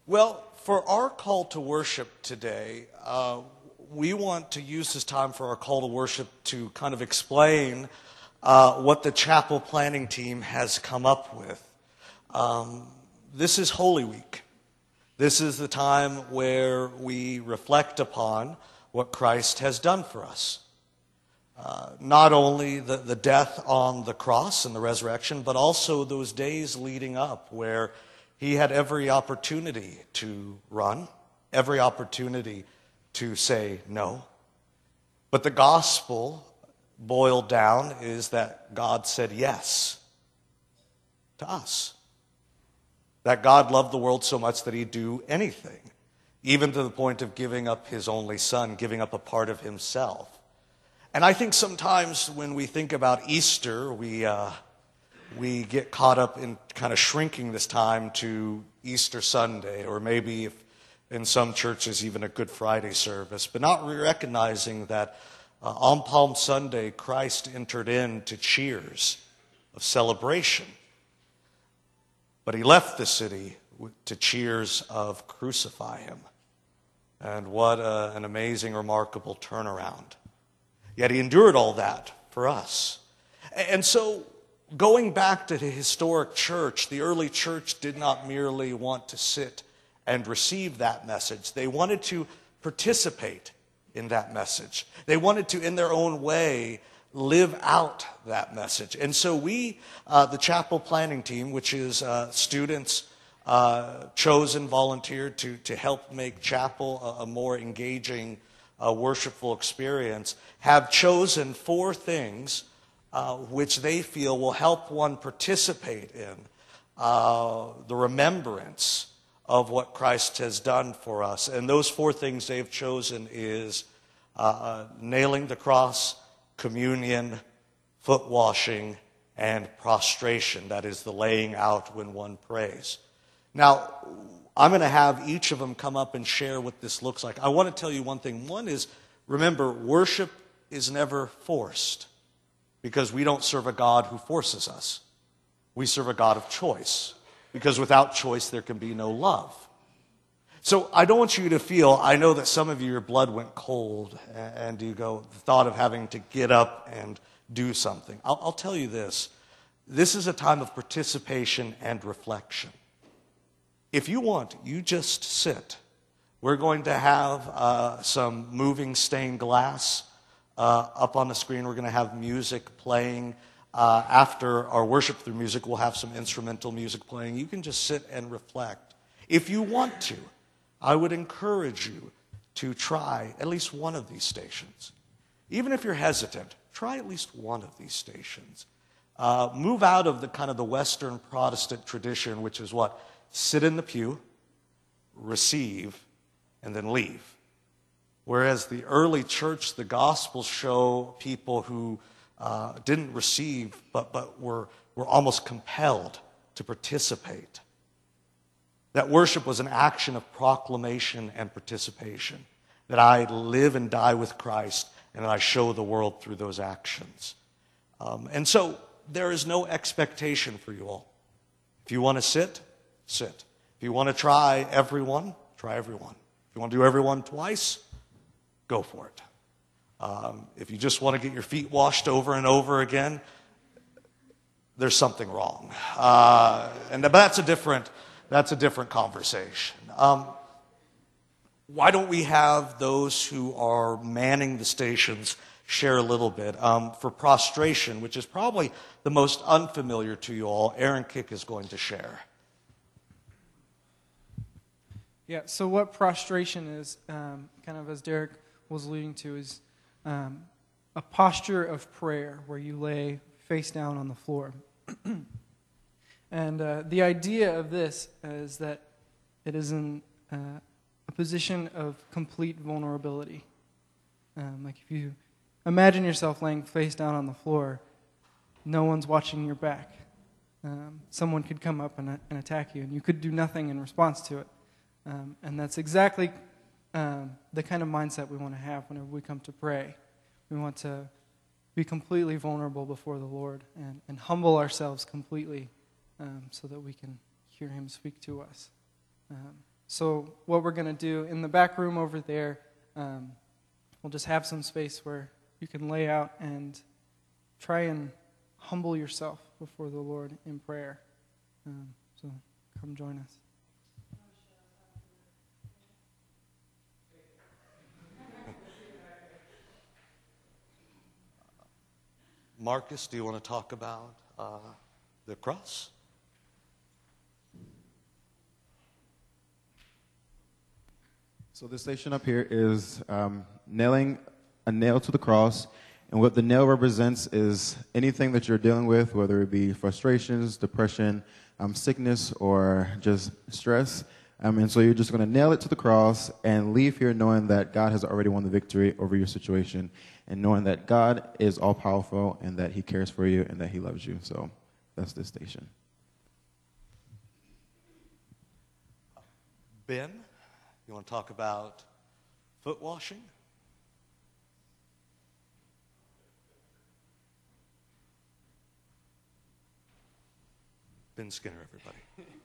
Well, for our call to worship today, we want to use this time for our call to worship to kind of explain what the chapel planning team has come up with. This is Holy Week. This is the time where we reflect upon what Christ has done for us. Not only the death on the cross and the resurrection, but also those days leading up where he had every opportunity to run, every opportunity to say no. But the gospel boiled down is that God said yes to us. That God loved the world so much that he'd do anything, even to the point of giving up his only son, giving up a part of himself. And I think sometimes when we think about Easter, we get caught up in kind of shrinking this time to Easter Sunday, or maybe if in some churches even a Good Friday service, but not recognizing that on Palm Sunday, Christ entered into cheers of celebration. But he left the city to cheers of crucify him. And what an amazing, remarkable turnaround. Yet he endured all that for us. And so, going back to the historic church, the early church did not merely want to sit and receive that message. They wanted to participate in that message. They wanted to, in their own way, live out that message. And so we, the chapel planning team, which is students chosen, volunteered to help make chapel a more engaging, worshipful experience, have chosen 4 things which they feel will help one participate in the remembrance of what Christ has done for us. And those 4 things they've chosen is nailing the cross, communion, foot washing, and prostration. That is the laying out when one prays. Now, I'm going to have each of them come up and share what this looks like. I want to tell you one thing. One is, remember, worship is never forced, because we don't serve a God who forces us. We serve a God of choice, because without choice there can be no love. So I don't want you to feel, I know that some of you, your blood went cold, and you go, the thought of having to get up and do something. I'll tell you this. This is a time of participation and reflection. If you want, you just sit. We're going to have some moving stained glass up on the screen. We're going to have music playing. After our worship through music, we'll have some instrumental music playing. You can just sit and reflect. If you want to, I would encourage you to try at least one of these stations. Even if you're hesitant, try at least one of these stations. Move out of the kind of the Western Protestant tradition, which is what? Sit in the pew, receive, and then leave. Whereas the early church, the Gospels show people who didn't receive, but were almost compelled to participate. That worship was an action of proclamation and participation. That I live and die with Christ, and that I show the world through those actions. And so there is no expectation for you all. If you want to sit, sit. If you want to try everyone, try everyone. If you want to do everyone twice, go for it. If you just want to get your feet washed over and over again, there's something wrong. But that's a different conversation. Why don't we have those who are manning the stations share a little bit? For prostration, which is probably the most unfamiliar to you all, Aaron Kick is going to share. Yeah, so what prostration is, kind of as Derek was alluding to, is a posture of prayer where you lay face down on the floor. And the idea of this is that it is in a position of complete vulnerability. Like if you imagine yourself laying face down on the floor, no one's watching your back. Someone could come up and attack you, and you could do nothing in response to it. And that's exactly the kind of mindset we want to have whenever we come to pray. We want to be completely vulnerable before the Lord and humble ourselves completely so that we can hear him speak to us. So what we're going to do in the back room over there, we'll just have some space where you can lay out and try and humble yourself before the Lord in prayer. So come join us. Marcus, do you want to talk about the cross? So this station up here is nailing a nail to the cross, and what the nail represents is anything that you're dealing with, whether it be frustrations, depression, sickness, or just stress. And so you're just going to nail it to the cross and leave here knowing that God has already won the victory over your situation, and knowing that God is all-powerful and that he cares for you and that he loves you. So that's this station. Ben, you want to talk about foot washing? Ben Skinner, everybody.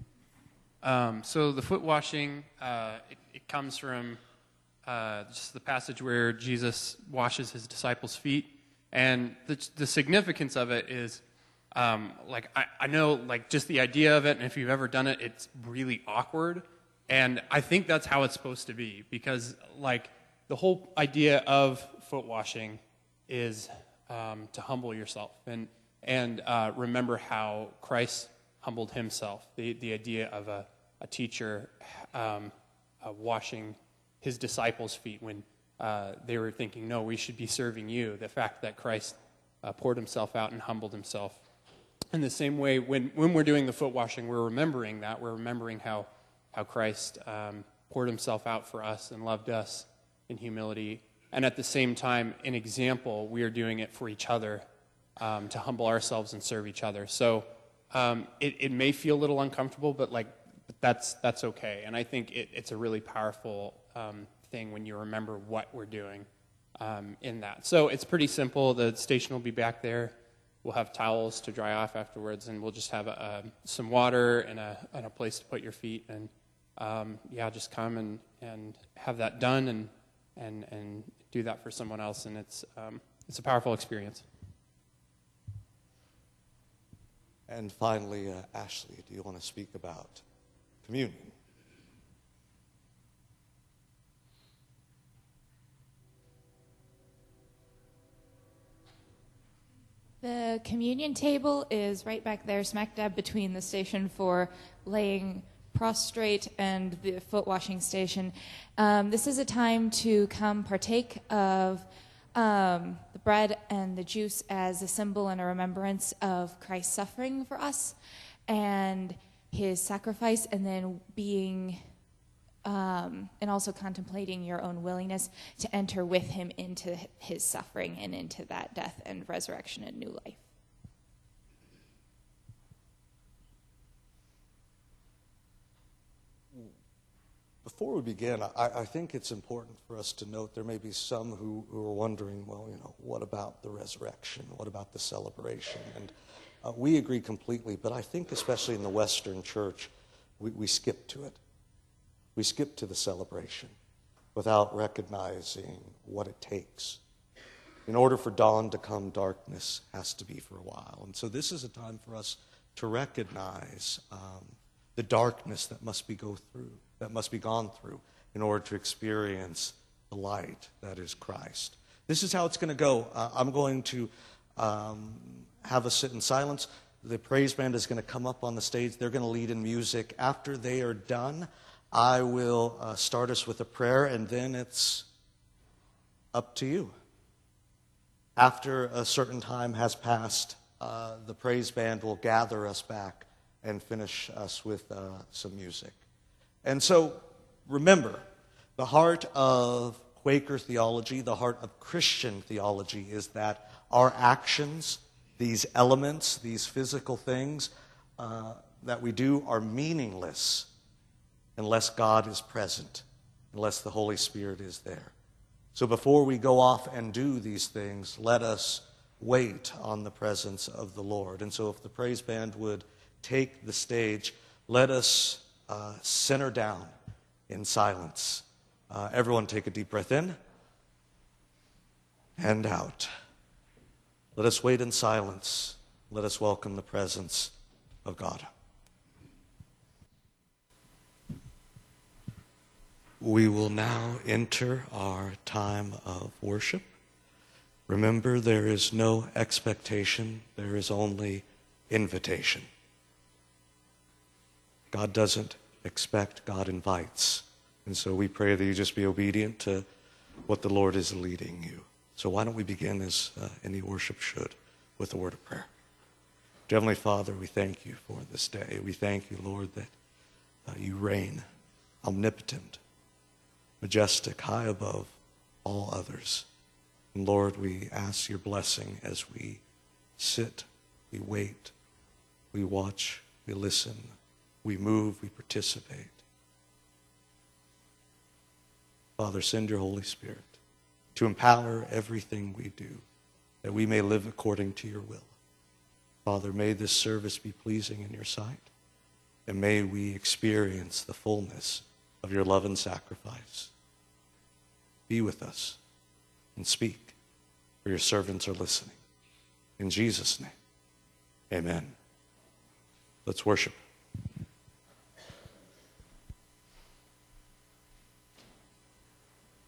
So the foot washing, it comes from just the passage where Jesus washes his disciples' feet. And the significance of it is, I know, like, just the idea of it, and if you've ever done it, it's really awkward. And I think that's how it's supposed to be, because, like, the whole idea of foot washing is to humble yourself and remember how Christ humbled himself. The idea of a teacher washing his disciples' feet when they were thinking, no, we should be serving you. The fact that Christ poured himself out and humbled himself. In the same way, when we're doing the foot washing, we're remembering that. We're remembering how Christ poured himself out for us and loved us in humility. And at the same time, an example, we are doing it for each other to humble ourselves and serve each other. So it may feel a little uncomfortable, but that's okay. And I think it's a really powerful thing when you remember what we're doing in that. So it's pretty simple. The station will be back there. We'll have towels to dry off afterwards, and we'll just have some water and a place to put your feet. And just come and have that done and do that for someone else. And it's a powerful experience. And finally, Ashley, do you want to speak about communion? The communion table is right back there, smack dab between the station for laying prostrate and the foot washing station. This is a time to come partake of the bread and the juice as a symbol and a remembrance of Christ's suffering for us and his sacrifice, and then being and also contemplating your own willingness to enter with him into his suffering and into that death and resurrection and new life. Before we begin, I think it's important for us to note there may be some who are wondering, well, what about the resurrection? What about the celebration? And we agree completely, but I think especially in the Western church, we skip to it. We skip to the celebration without recognizing what it takes. In order for dawn to come, darkness has to be for a while. And so this is a time for us to recognize the darkness that must be gone through in order to experience the light that is Christ. This is how it's going to go. I'm going to have us sit in silence. The praise band is going to come up on the stage. They're going to lead in music. After they are done, I will start us with a prayer, and then it's up to you. After a certain time has passed, the praise band will gather us back and finish us with some music. And so, remember, the heart of Quaker theology, the heart of Christian theology, is that our actions, these elements, these physical things that we do are meaningless unless God is present, unless the Holy Spirit is there. So before we go off and do these things, let us wait on the presence of the Lord. And so if the praise band would take the stage, let us center down in silence. Everyone take a deep breath in and out. Let us wait in silence. Let us welcome the presence of God. We will now enter our time of worship. Remember, there is no expectation, there is only invitation. God doesn't expect, God invites. And so we pray that you just be obedient to what the Lord is leading you. So why don't we begin, as any worship should, with a word of prayer. Dear Heavenly Father, we thank you for this day. We thank you, Lord, that you reign omnipotent, majestic, high above all others. And Lord, we ask your blessing as we sit, we wait, we watch, we listen, we move, we participate. Father, send your Holy Spirit to empower everything we do, that we may live according to your will. Father, may this service be pleasing in your sight, and may we experience the fullness of your love and sacrifice. Be with us and speak, for your servants are listening. In Jesus' name, amen. Let's worship.